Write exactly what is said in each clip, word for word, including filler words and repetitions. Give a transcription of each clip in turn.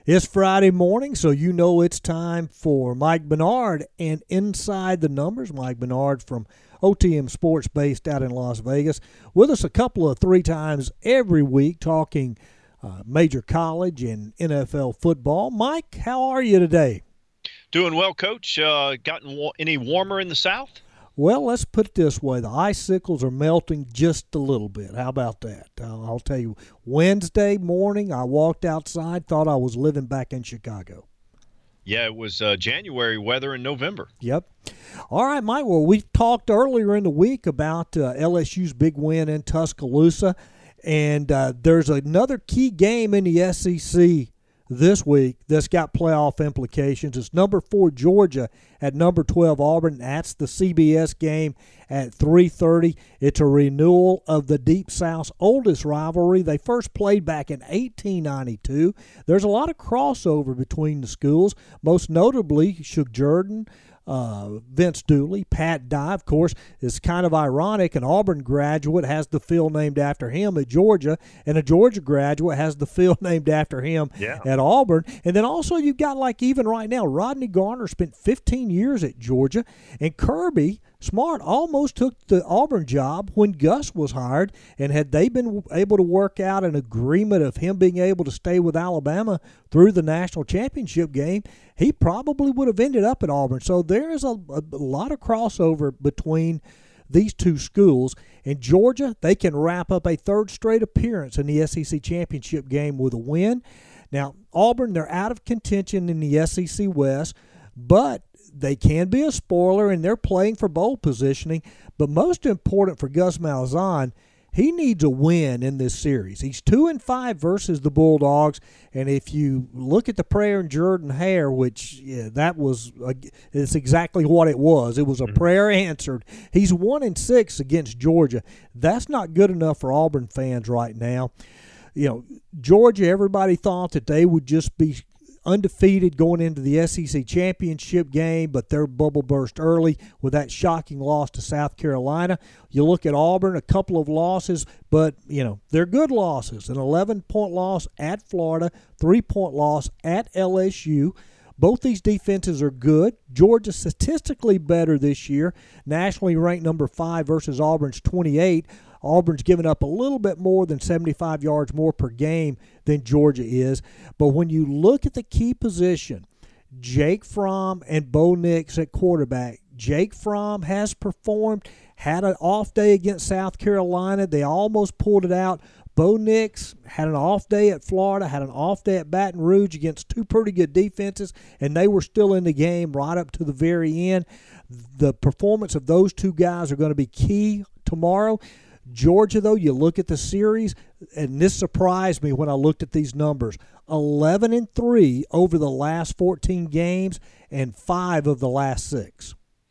It's Friday morning, so you know it's time for Mike Bernard and Inside the Numbers. Mike Bernard from O T M Sports based out in Las Vegas. With us a couple of three times every week talking uh, major college and N F L football. Mike, how are you today? Doing well, Coach. Uh, gotten wa- any warmer in the South? Well, let's put it this way. The icicles are melting just a little bit. How about that? Uh, I'll tell you, Wednesday morning I walked outside, thought I was living back in Chicago. Yeah, it was uh, January weather in November. Yep. All right, Mike. Well, we talked earlier in the week about uh, L S U's big win in Tuscaloosa, and uh, there's another key game in the S E C this week that's got playoff implications. It's number four Georgia at number twelve Auburn. That's the C B S game at three thirty. It's a renewal of the Deep South's oldest rivalry. They first played back in eighteen ninety-two. There's a lot of crossover between the schools, most notably Shug Jordan, Uh, Vince Dooley, Pat Dye. Of course, it's kind of ironic. An Auburn graduate has the field named after him at Georgia, and a Georgia graduate has the field named after him yeah. at Auburn. And then also you've got, like, even right now, Rodney Garner spent fifteen years at Georgia, and Kirby Smart almost took the Auburn job when Gus was hired. And had they been able to work out an agreement of him being able to stay with Alabama through the national championship game, he probably would have ended up at Auburn. So there is a, a, a lot of crossover between these two schools. And Georgia, they can wrap up a third straight appearance in the S E C championship game with a win. Now, Auburn, they're out of contention in the S E C West, but they can be a spoiler, and they're playing for bowl positioning. But most important for Gus Malzahn, he needs a win in this series. He's two and five versus the Bulldogs, and if you look at the prayer in Jordan-Hare, which yeah, that was uh, it's exactly what it was. It was a mm-hmm. prayer answered. He's one and six against Georgia. That's not good enough for Auburn fans right now. You know, Georgia, everybody thought that they would just be undefeated going into the S E C championship game, but their bubble burst early with that shocking loss to South Carolina. You look at Auburn, a couple of losses, but, you know, they're good losses. An eleven-point loss at Florida, three-point loss at L S U. Both these defenses are good. Georgia statistically better this year, nationally ranked number five versus Auburn's twenty-eight. Auburn's given up a little bit more than seventy-five yards more per game than Georgia is. But when you look at the key position, Jake Fromm and Bo Nix at quarterback, Jake Fromm has performed, had an off day against South Carolina. They almost pulled it out. Bo Nix had an off day at Florida, had an off day at Baton Rouge against two pretty good defenses, and they were still in the game right up to the very end. The performance of those two guys are going to be key tomorrow. Georgia, though, you look at the series, and this surprised me when I looked at these numbers. eleven and three over the last fourteen games and five of the last six.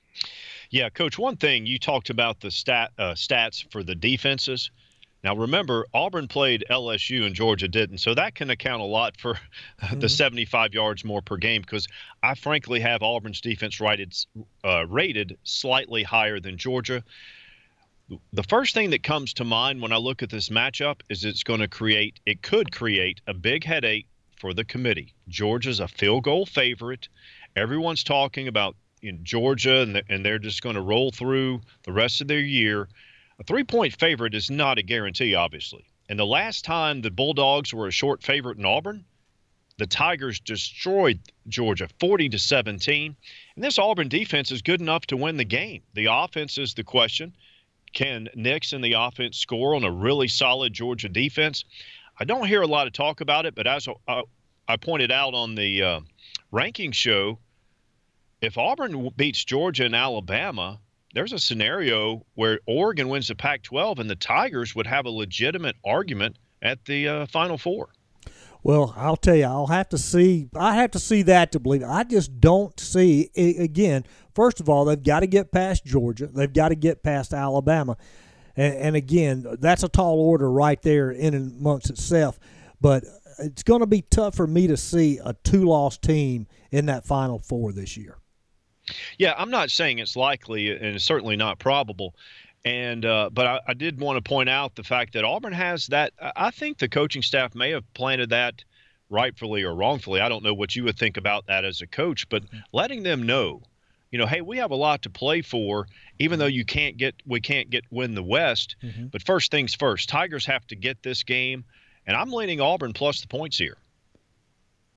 Yeah, Coach, one thing, you talked about the stat uh, stats for the defenses. Now, remember, Auburn played L S U and Georgia didn't, so that can account a lot for mm-hmm. the seventy-five yards more per game, because I frankly have Auburn's defense rated, uh, rated slightly higher than Georgia. The first thing that comes to mind when I look at this matchup is it's going to create, it could create a big headache for the committee. Georgia's a field goal favorite. Everyone's talking about you know, Georgia, and, the, and they're just going to roll through the rest of their year. A three-point favorite is not a guarantee, obviously. And the last time the Bulldogs were a short favorite in Auburn, the Tigers destroyed Georgia forty to seventeen. And this Auburn defense is good enough to win the game. The offense is the question. Can Nix and the offense score on a really solid Georgia defense? I don't hear a lot of talk about it, but as I, I pointed out on the uh, ranking show, if Auburn beats Georgia and Alabama, there's a scenario where Oregon wins the Pac twelve and the Tigers would have a legitimate argument at the uh, Final Four. Well, I'll tell you, I'll have to see. I have to see that to believe it. I just don't see. Again, first of all, they've got to get past Georgia. They've got to get past Alabama, and, and again, that's a tall order right there in and amongst itself. But it's going to be tough for me to see a two-loss team in that Final Four this year. Yeah, I'm not saying it's likely, and it's certainly not probable. And uh, but I, I did want to point out the fact that Auburn has that. I think the coaching staff may have planted that rightfully or wrongfully, I don't know what you would think about that as a coach, but mm-hmm. letting them know, you know, hey, we have a lot to play for, even though you can't get, we can't get win the West. Mm-hmm. But first things first, Tigers have to get this game, and I'm leaning Auburn plus the points here.